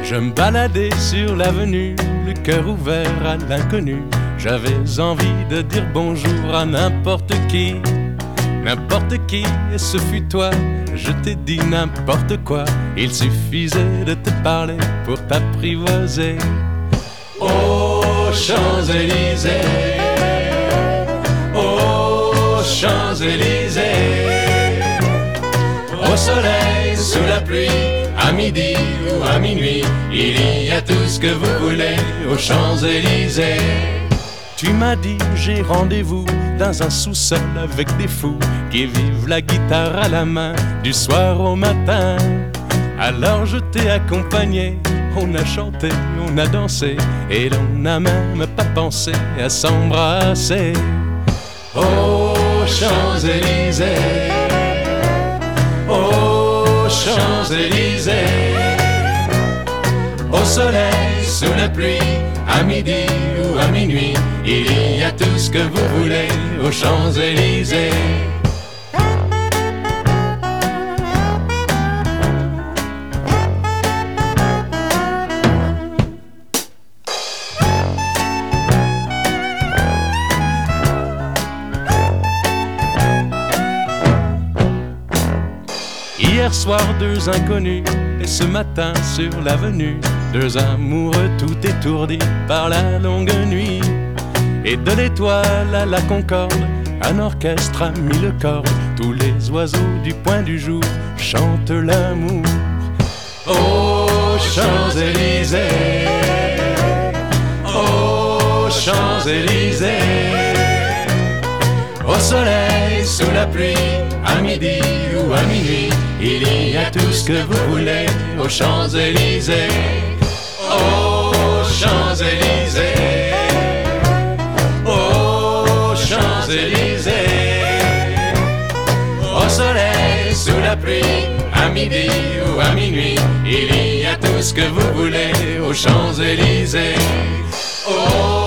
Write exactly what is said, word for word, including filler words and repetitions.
Je me baladais sur l'avenue, le cœur ouvert à l'inconnu. J'avais envie de dire bonjour à n'importe qui, n'importe qui, et ce fut toi. Je t'ai dit n'importe quoi, il suffisait de te parler pour t'apprivoiser. Aux Champs-Élysées, aux Champs-Élysées, au soleil, sous la pluie, à midi ou à minuit, il y a tout ce que vous voulez aux Champs-Élysées. Tu m'as dit j'ai rendez-vous dans un sous-sol avec des fous qui vivent la guitare à la main du soir au matin. Alors je t'ai accompagné, on a chanté, on a dansé et l'on n'a même pas pensé à s'embrasser. Aux Champs-Élysées, aux Champs-Élysées, au soleil, sous la pluie, à midi ou à minuit, il y a tout ce que vous voulez aux Champs-Élysées. Hier soir, deux inconnus, et ce matin sur l'avenue, deux amoureux tout étourdis par la longue nuit. Et de l'étoile à la Concorde, un orchestre a mis le corps. Tous les oiseaux du point du jour chantent l'amour. Aux Champs-Élysées, aux Champs-Élysées, au soleil, sous la pluie, à midi ou à minuit, il y a tout ce que vous voulez aux Champs-Élysées. Aux Champs-Élysées, aux Champs-Élysées, au soleil, sous la pluie, à midi ou à minuit, il y a tout ce que vous voulez aux Champs-Élysées. Oh,